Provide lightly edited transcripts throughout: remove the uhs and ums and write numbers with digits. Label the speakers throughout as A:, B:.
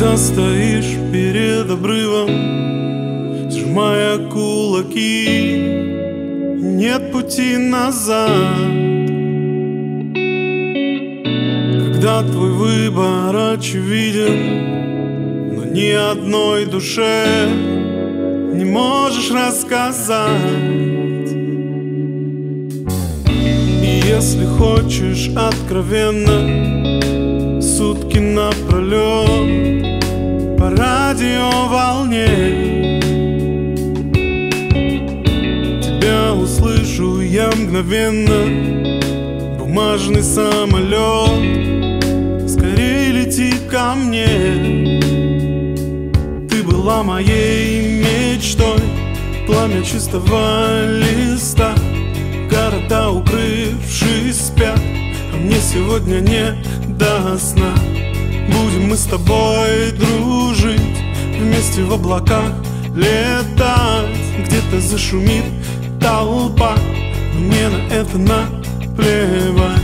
A: Когда стоишь перед обрывом, сжимая кулаки, нет пути назад. Когда твой выбор очевиден, но ни одной душе не можешь рассказать. И если хочешь откровенно, сутки напролет по радиоволне тебя услышу я мгновенно. Бумажный самолет скорей лети ко мне. Ты была моей мечтой, пламя чистого листа. Города, укрывшись, спят, а мне сегодня не до сна. Будем мы с тобой дружить, вместе в облаках летать. Где-то зашумит толпа, но мне на это наплевать.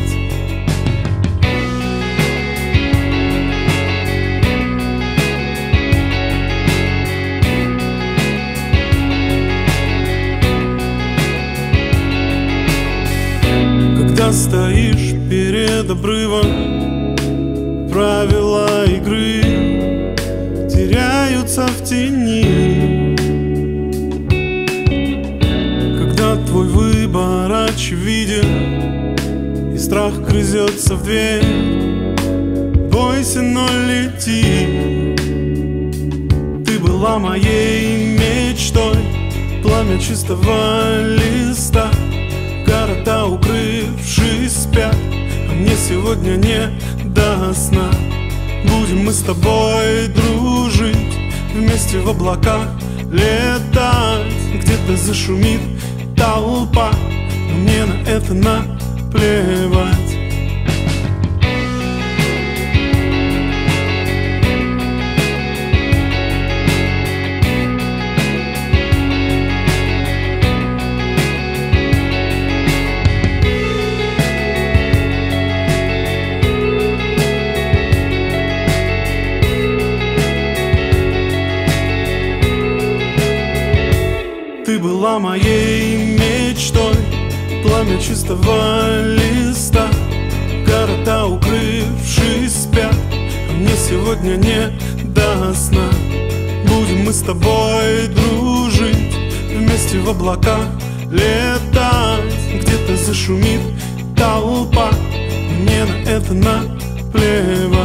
A: Когда стоишь перед обрывом, правила игры теряются в тени. Когда твой выбор очевиден и страх грызется в дверь, бойся, но лети. Ты была моей мечтой, пламя чистого листа. Города, укрывшись, спят, а мне сегодня не до сна. Будем мы с тобой дружить, вместе в облаках летать. Где-то зашумит толпа, но мне на это наплевать. Ты была моей мечтой, пламя чистого листа. Города, укрывшись, спят, а мне сегодня не до сна. Будем мы с тобой дружить, вместе в облаках летать. Где-то зашумит толпа, мне на это наплевать.